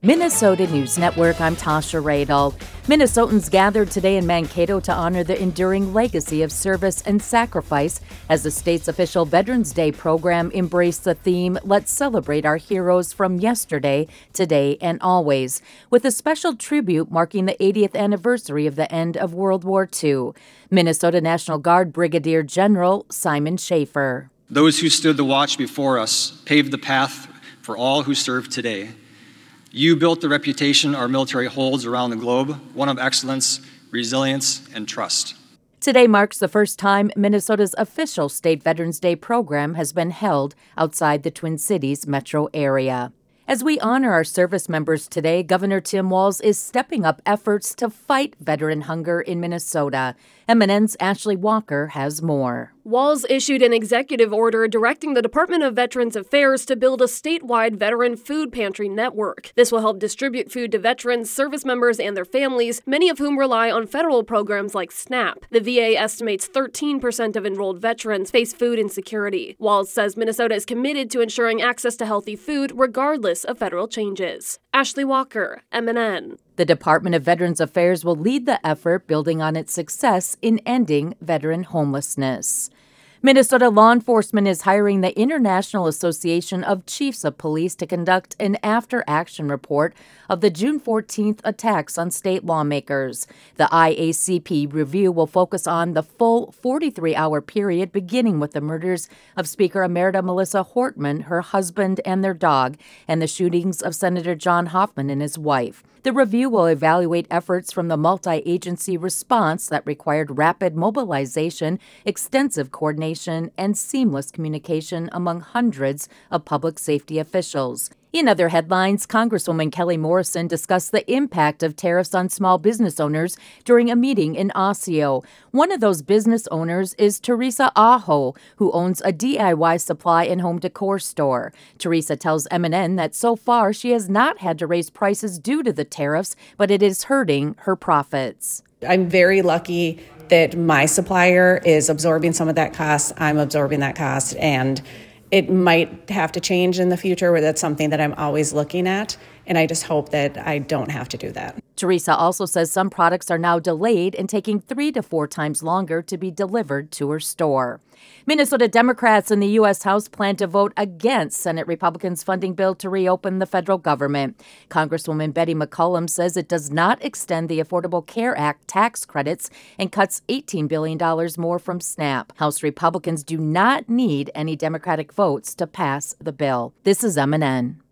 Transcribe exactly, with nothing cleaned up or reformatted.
Minnesota News Network, I'm Tasha Radel. Minnesotans gathered today in Mankato to honor the enduring legacy of service and sacrifice as the state's official Veterans Day program embraced the theme, Let's Celebrate Our Heroes from Yesterday, Today, and Always, with a special tribute marking the eightieth anniversary of the end of World War Two. Minnesota National Guard Brigadier General Simon Schaefer. Those who stood the watch before us paved the path for all who serve today. You built the reputation our military holds around the globe, one of excellence, resilience, and trust. Today marks the first time Minnesota's official State Veterans Day program has been held outside the Twin Cities metro area. As we honor our service members today, Governor Tim Walz is stepping up efforts to fight veteran hunger in Minnesota. M N N's Ashley Walker has more. Walz issued an executive order directing the Department of Veterans Affairs to build a statewide veteran food pantry network. This will help distribute food to veterans, service members, and their families, many of whom rely on federal programs like SNAP. The V A estimates thirteen percent of enrolled veterans face food insecurity. Walz says Minnesota is committed to ensuring access to healthy food regardless of federal changes. Ashley Walker, M N N. The Department of Veterans Affairs will lead the effort, building on its success in ending veteran homelessness. Minnesota law enforcement is hiring the International Association of Chiefs of Police to conduct an after-action report of the June fourteenth attacks on state lawmakers. The I A C P review will focus on the full forty-three hour period, beginning with the murders of Speaker Emerita Melissa Hortman, her husband, and their dog, and the shootings of Senator John Hoffman and his wife. The review will evaluate efforts from the multi-agency response that required rapid mobilization, extensive coordination, and seamless communication among hundreds of public safety officials. In other headlines, Congresswoman Kelly Morrison discussed the impact of tariffs on small business owners during a meeting in Osseo. One of those business owners is Teresa Aho, who owns a D I Y supply and home decor store. Teresa tells M N N that so far she has not had to raise prices due to the tariffs, but it is hurting her profits. I'm very lucky that my supplier is absorbing some of that cost. I'm absorbing that cost, and it might have to change in the future, where that's something that I'm always looking at, and I just hope that I don't have to do that. Teresa also says some products are now delayed and taking three to four times longer to be delivered to her store. Minnesota Democrats in the U S House plan to vote against Senate Republicans' funding bill to reopen the federal government. Congresswoman Betty McCollum says it does not extend the Affordable Care Act tax credits and cuts eighteen billion dollars more from SNAP. House Republicans do not need any Democratic votes to pass the bill. This is M N N.